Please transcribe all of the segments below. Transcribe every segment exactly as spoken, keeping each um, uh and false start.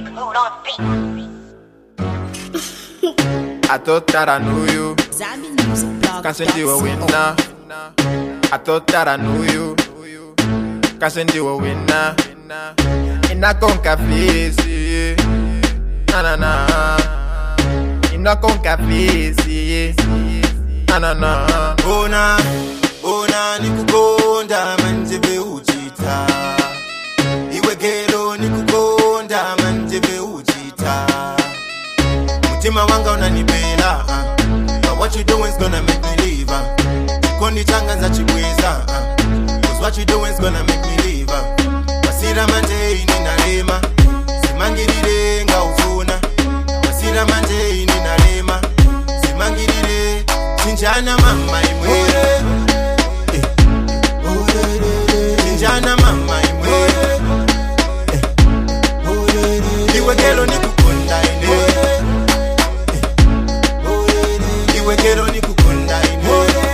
Big Mood on beat. I thought that I knew you. Can't send you a winner. I thought that I knew you. Can't send you a winner. Ina con café, sí. Na na na. Ina con café, sí. Na na na. Ona, ona nikukonda manjebe uchita. Iwe gelo nikukonda manjebe uchita. Mutima wanga unanibela. But what you doing's gonna make me leave. Kondi changa za chibweza. Cause what you doing's gonna make me leave. Masira manje ini nalema. Simangirire nga ufuna. Masira manje ini nalema. Simangirire chinjana mama imwe. Chinjana mama imwe. Iwe gelo nikukunda ine. Iwe gelo nikukunda ine.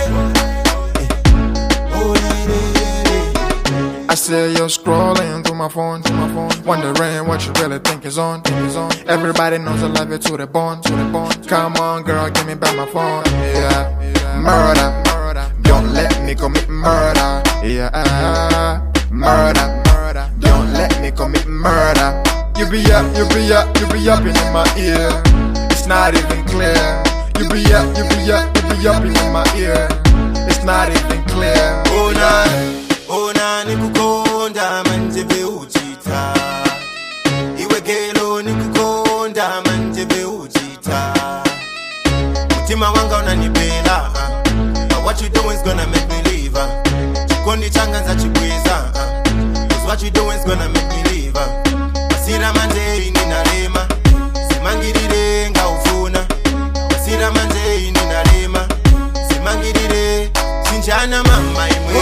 I see you scrolling through my phone, through my phone, wondering what you really think is on, think is on. Everybody knows I love you to the bone, to the bone. Come on, girl, give me back my phone. Yeah, murder, murder. Don't let me commit murder. Yeah, murder, murder. Don't let me commit murder. You be up, you be up, you be up in my ear. It's not even clear. You be up, you be up, you be up in my ear. It's not even clear. Oh nah. Ona nikukonda manjebe uchita. Iwe gelo nikukonda manjebe uchita. Mutima wanga unanibela. But what you doing's gonna make me leave. Chikondi changa za chibweza. Cause what you doing's gonna make me leave. Masira manje ini nalema. Simangirire nga ufuna. Masira manje ini nalema. Simangirire chinjana mama imwe.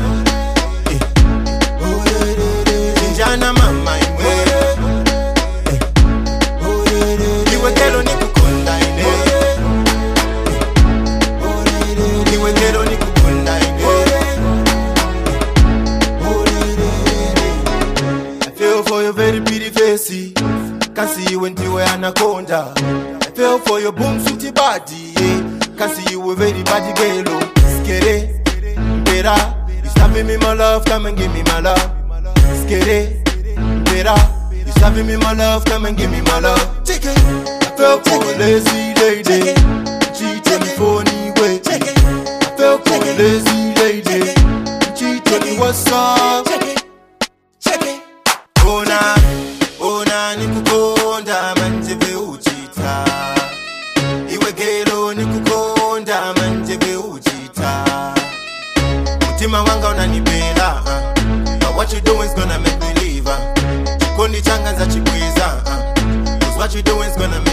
Chinjana mama imwe. Iwe gelo nikukunda ine. Iwe gelo nikukunda ine. I feel for your very pretty face. Can see you when you were anaconda. I feel for your boom sweetie body. Can see you a very body girl. Skere, better. You stopping me my love, come and give me my love. Skere, better. You stopping me my love, come and give me my love. Take it. I fell for a lazy lady. Cheat on me phony way. I fell for a lazy lady. Cheat on me what's up. Ona, ona nikukonda manjebe uchita. Iwe gelo nikukonda manjebe uchita. Mutima wanga unanibela. But what you doing's gonna make me leave. Chikondi changa za chibweza. Cause what you doing's gonna make